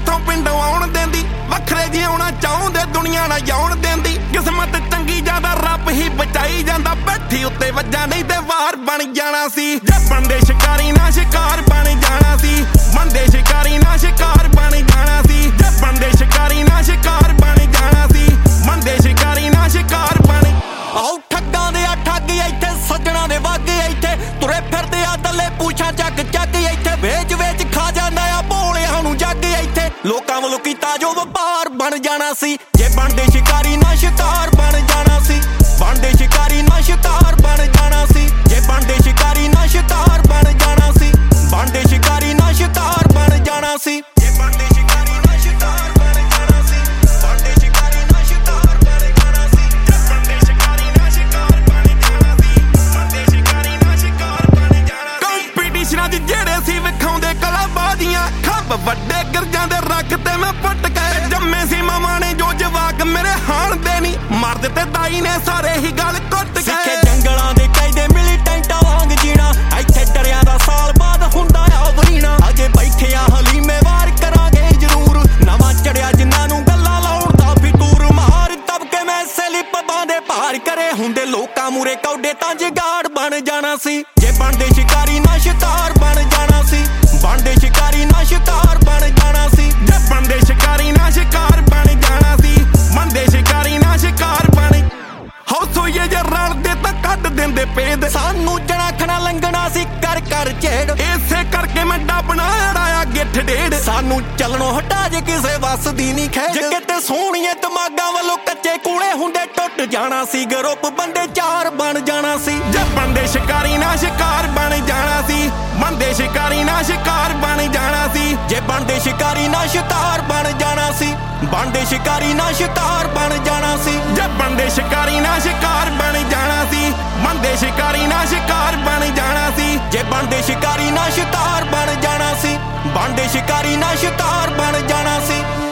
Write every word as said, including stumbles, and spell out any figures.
ਕਿੱਥੋਂ ਪਿੰਡੋਂ ਆਉਣ ਦਿੰਦੀ ਵੱਖਰੇ ਜਿਉਣਾ ਚਾਹੁੰਦੇ ਦੁਨੀਆ ਨਾ ਜਾਉਣ ਦਿੰਦੀ ਕਿਸਮਤ ਚੰਗੀ ਜ਼ਿਆਦਾ ਰੱਬ ਹੀ ਬਚਾਈ ਜਾਂਦਾ ਬੈਠੀ ਉੱਤੇ ਵੱਜਾ ਨਹੀਂ ਤੇ ਵਾਰ ਬਣ ਜਾਣਾ ਸੀ ਜੇ ਬਣਦੇ ਸ਼ਿਕਾਰੀ ਨਾ ਸ਼ਿਕਾਰ ਬਣ ਜਾਣਾ ਸੀ ਬਣਦੇ ਸ਼ਿਕਾਰੀ ਨਾ ਸ਼ਿਕਾਰ ਬਣ ਜਾਣਾ ਸੀ ਜੇ ਬਣਦੇ ਸ਼ਿਕਾਰੀ ਨਾ ਸ਼ਿਕਾਰ ਬਣ ਜਾਣਾ ਸੀ ਬਣਦੇ ਸ਼ਿਕਾਰੀ ਨਾ ਸ਼ਿਕਾਰ ਬਣ ਆਉ ਠੱਗਾਂ ਦੇ ਆ ਠੱਗ ਇੱਥੇ ਸੱਜਣਾ ਦੇ ਵਗ ਇੱਥੇ ਤੁਰੇ ਫਿਰਦੇ ਆ ਦੱਲੇ ਪੂਛਾਂ ਚੱਕ ਚੱਕ ਇੱਥੇ ਵੇਚ ਵੇਚ ਖਾ ਜਾਂਦਾ ਆ ਭੋਲਿਆਂ ਨੂੰ ਜੱਗ ਇੱਥੇ ਲੋਕਾਂ ਵੱਲੋਂ ਕੀਤਾ ਜੋ ਵਪਾਰ ਬਣ ਜਾਣਾ ਸੀ ਜੇ ਬਣਦੇ ਸ਼ਿਕਾਰੀ ਨਾ ਸ਼ਿਕਾਰ ਬਣ ਜਾਣਾ ਸੀ ਬਣਦੇ ਸ਼ਿਕਾਰੀ ਨਾ ਸ਼ਿਕਾਰ ਬਣ ਜਾਣਾ ਸੀ ਜੇ ਬਣਦੇ ਸ਼ਿਕਾਰੀ ਨਾ ਸ਼ਿਕਾਰ ਬਣ ਜਾਣਾ ਸੀ ਬਣਦੇ ਸ਼ਿਕਾਰੀ ਨਾ ਸ਼ਿਕਾਰ ਬਣ ਜਾਣਾ ਸੀ ਜੇ ਬਣਦੇ ਸ਼ਿਕਾਰੀ ਨਾ ਸ਼ਿਕਾਰ ਬਣ ਜਾਣਾ ਸੀ ਬਣਦੇ ਸ਼ਿਕਾਰੀ ਨਾ ਸ਼ਿਕਾਰ ਬਣ ਜਾਣਾ ਸੀ ਜੇ ਬਣਦੇ ਸ਼ਿਕਾਰੀ ਨਾ ਸ਼ਿਕਾਰ ਬਣ ਜਾਣਾ ਸੀ ਬਣਦੇ ਸ਼ਿਕਾਰੀ ਨਾ ਸ਼ਿਕਾਰ ਬਣ ਜਾਣਾ ਸੀ ਕੰਪੀਟੀਸ਼ਨਾਂ 'ਚ ਜਿਹੜੇ ਸੀ ਵਿਖਾਉਂਦੇ ਕਲਾਬਾਜ਼ੀਆਂ ਖੱਬ ਵੱਡੇ ਗਿਰਜਾਂ ਦੇ ਰੱਖ ਤੇ ਮੈਂ ਪੁੱਟ ਕੇ ਜੰਮੇ ਸੀ ਮਾਵਾਂ ਨੇ ਜੋ ਜਵਾਕ ਮੇਰੇ ਹਾਣ ਦੇ ਨਹੀਂ ਮਰ ਦਿੱਤੇ ਦਾਈ ਨੇ ਸਾਰੇ ਹੀ ਗੱਲ ਕੁੱਟ ਕੇ ਸਿੱਖੇ ਜੰਗਲਾਂ ਦੇ ਕਾਇਦੇ ਮਿਲੀਟੈਂਟਾਂ ਵਾਂਗ ਜੀਣਾ ਇੱਥੇ ਡਰਿਆਂ ਦਾ ਸਾਲ ਬਾਅਦ ਹੁੰਦਾ ਆ ਵਰੀਣਾ ਅਜੇ ਬੈਠੇ ਆ ਹਲੀਮੇ ਵਾਰ ਕਰਾਂਗੇ ਜ਼ਰੂਰ ਨਵਾਂ ਚੜਿਆ ਜਿਨ੍ਹਾਂ ਨੂੰ ਗੱਲਾਂ ਲਾਉਣ ਦਾ ਫਿਤੂਰ ਮਾਰ ਦਬਕੇ ਮੈਂ ਸਲਿੱਪ ਬਾਂਦੇ ਭਾਰ ਕਰੇ ਹੁੰਦੇ ਲੋਕਾਂ ਮੂਰੇ ਕੌਡੇ ਤਾਂ ਜਗਾੜ ਬਣ ਜਾਣਾ ਸੀ ਜੇ ਬਣਦੇ ਸ਼ਿਕਾਰੀ ਨਾ ਸ਼ਿਕਾਰ ਬਣ ਜਾਣਾ ਸੀ ਬਣਦੇ ਸ਼ਿਕਾਰੀ ਨਾ ਸ਼ਿਕਾਰ ਬਣ ਜਾਣਾ ਸੀ ਜੇ ਬਣਦੇ ਸ਼ਿਕਾਰੀ ਨਾ ਸ਼ਿਕਾਰ ਬਣ ਜਾਣਾ ਸੀ ਬਣਦੇ ਸ਼ਿਕਾਰੀ ਨਾ ਸ਼ਿਕਾਰ ਬਣ ਹੋ ਸੋਈਏ ਜੇ ਰਲਦੇ ਤਾਂ ਕੱਢ ਦਿੰਦੇ ਪੇਦ ਸਾਨੂੰ ਜਣਾਖਣਾ ਲੰਘਣਾ ਸੀ ਕਰ ਕਰ ਝੇੜ ਇਸੇ ਕਰਕੇ ਮੈਂ ਡੱਬਣਾ ਅੜਾਇਆ ਗਿੱਠ ਡੇਢ ਸਾਨੂੰ ਚੱਲਣੋਂ ਹਟਾ ਜੇ ਕਿਸੇ ਵੱਸ ਦੀ ਨਹੀਂ ਖੇਡ ਜੇ ਕਿਤੇ ਸੋਹਣੀਏ ਦਿਮਾਗਾਂ ਵੱਲੋਂ ਕੱਚੇ ਕੂਲੇ ਹੁੰਦੇ ਟੁੱਟ ਜਾਣਾ ਸੀ ਗਰੁੱਪ ਬੰਦੇ ਚਾਰ ਬਣ ਜਾਣਾ ਸੀ ਜੇ ਬਣਦੇ ਸ਼ਿਕਾਰੀ ਨਾ ਸ਼ਿਕਾਰ ਬਣ ਜਾਣਾ ਸੀ ਬਣਦੇ ਸ਼ਿਕਾਰੀ ਨਾ ਸ਼ਿਕਾਰ ਬਣ ਜਾਣਾ ਸੀ ਜੇ ਬਣਦੇ ਸ਼ਿਕਾਰੀ ਨਾ ਸ਼ਿਕਾਰ ਬਣ ਜਾਣਾ ਸੀ ਬਣਦੇ ਸ਼ਿਕਾਰੀ ਨਾ ਸ਼ਿਕਾਰ ਬਣ ਜਾਣਾ ਸੀ ਜੇ ਬਣਦੇ ਸ਼ਿਕਾਰੀ ਨਾ ਸ਼ਿਕਾਰ ਬਣ ਜਾਣਾ ਸੀ ਬਣਦੇ ਸ਼ਿਕਾਰੀ ਨਾ ਸ਼ਿਕਾਰ ਬਣ ਜਾਣਾ ਸੀ ਜੇ ਬਣਦੇ ਸ਼ਿਕਾਰੀ ਨਾ ਸ਼ਿਕਾਰ ਬਣ ਜਾਣਾ ਸੀ ਬਣਦੇ ਸ਼ਿਕਾਰੀ ਨਾ ਸ਼ਿਕਾਰ ਬਣ ਜਾਣਾ ਸੀ